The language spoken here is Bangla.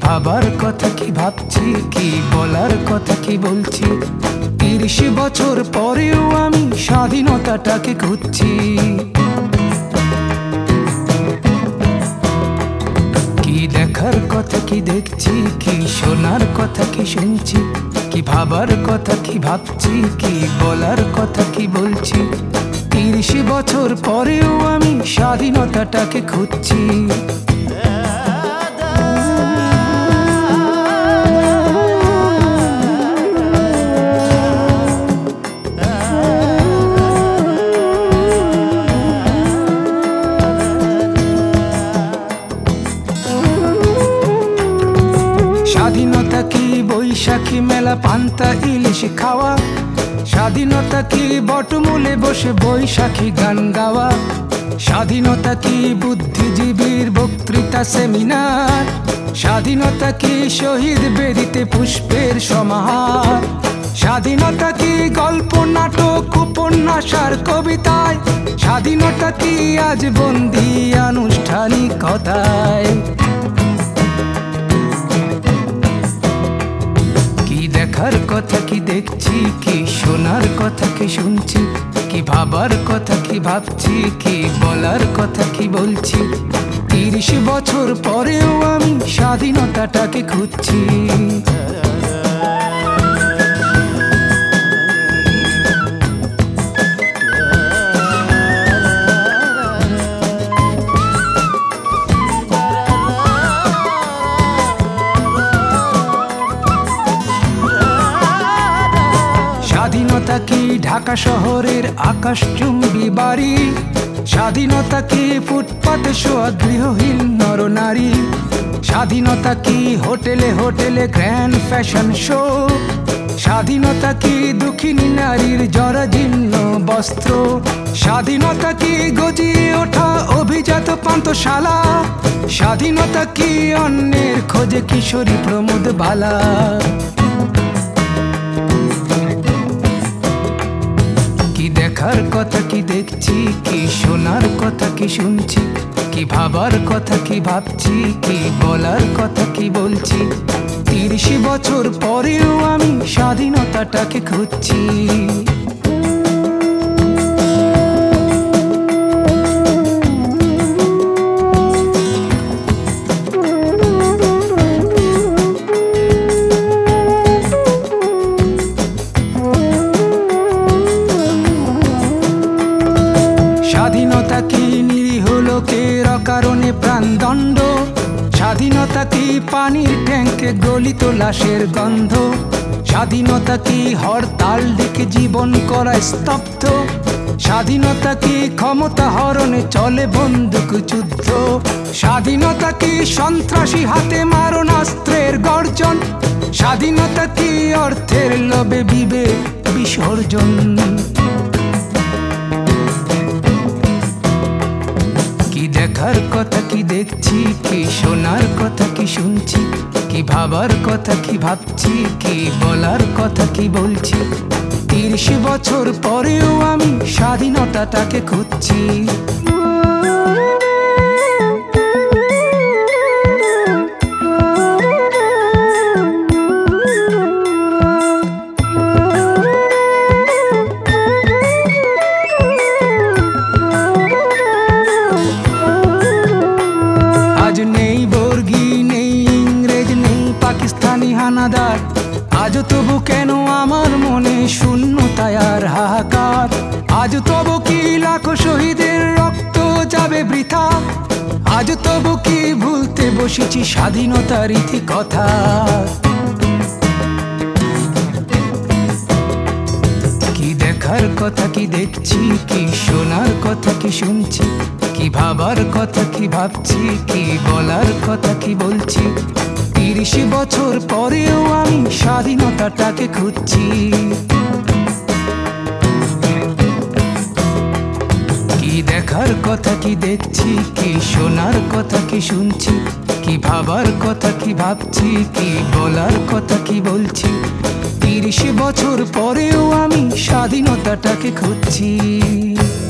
ভাবার কথা কি ভাবছি, কি বলার কথা কি বলছি। 30 বছর পরেও আমি স্বাধীনতাটাকে খুঁজছি। কি দেখার কথা কি দেখছি, কি শোনার কথা কি শুনছি, কি ভাবার কথা কি ভাবছি, কি বলার কথা কি বলছি। 30 বছর পরেও আমি স্বাধীনতাটাকে খুঁজছি। স্বাধীনতা কি বৈশাখী মেলা পান্তা ইলিশ খাওয়া, স্বাধীনতা কি বটমূলে বসে বৈশাখী গান গাওয়া, স্বাধীনতা কি বুদ্ধিজীবীর বক্তৃতা সেমিনার, স্বাধীনতা কি শহীদ বেদিতে পুষ্পের সমাহার, স্বাধীনতা কি গল্প নাটক উপন্যাস আর কবিতায়, স্বাধীনতা কি আজ বন্দী আনুষ্ঠানিকতায়। দেখার কথা কি দেখছি, কি শোনার কথা কি শুনছি, কি ভাবার কথা কি ভাবছি, কি বলার কথা কি বলছি। 30 বছর পরেও আমি স্বাধীনতাটাকে খুঁজছি। স্বাধীনতা কি ঢাকা শহরের আকাশচুম্বী বাড়ি, স্বাধীনতা কি ফুটপাতে শোয়া গৃহহীন নরনারী, স্বাধীনতা কি হোটেলে হোটেলে গ্র্যান্ড ফ্যাশন শো, স্বাধীনতা কি দুঃখিনী নারীর জরাজীর্ণ বস্ত্র, স্বাধীনতা কি গজিয়ে ওঠা অভিজাত পান্থশালা, স্বাধীনতা কি অন্যের খোঁজে কিশোরী প্রমোদ বালা। কি দেখার কথা কি দেখছি, কি শোনার কথা কি শুনছি, কি ভাবার কথা কি ভাবছি, কি বলার কথা কি বলছি। 30 বছর পরেও আমি স্বাধীনতাটাকে খুঁজছি। স্বাধীনতা কি নিরীহ লোকের অকারণে প্রাণদণ্ড, স্বাধীনতা কি পানির ট্যাঙ্কে গলিত লাশের গন্ধ, স্বাধীনতা কি হরতাল ডেকে জীবন করা স্তব্ধ, স্বাধীনতা কি ক্ষমতা হরণে চলে বন্দুক যুদ্ধ, স্বাধীনতা কি সন্ত্রাসী হাতে মারণাস্ত্রের গর্জন, স্বাধীনতা কি অর্থের লোভে বিবেক বিসর্জন। কি দেখার কথা কি দেখছি, কি শোনার কথা কি শুনছি, কি ভাবার কথা কি ভাবছি, কি বলার কথা কি বলছি। 30 বছর পরেও আমি স্বাধীনতাটাকে খুঁজছি। আজ নেই বর্গী, নেই ইংরেজ, নেই পাকিস্তানি হানাদার, আজ তবু কেন আমার মনে শূন্যতায় আর হাহাকার। আজ তবু কি লাখো শহীদের রক্ত যাবে বৃথা, আজ তবু কি ভুলতে বসেছি স্বাধীনতার ইতি কথা। কি দেখার কথা কি দেখছি, কি শোনার কথা কি শুনছি, কি ভাবার কথা কি ভাবছি, কি বলার কথা কি বলছি। 30 বছর পরেও আমি স্বাধীনতাটাকে খুঁজছি। কি দেখার কথা কি দেখছি, কি শোনার কথা কি শুনছি, কি ভাবার কথা কি ভাবছি, কি বলার কথা কি বলছি। 30 বছর পরেও আমি স্বাধীনতাটাকে খুঁজছি।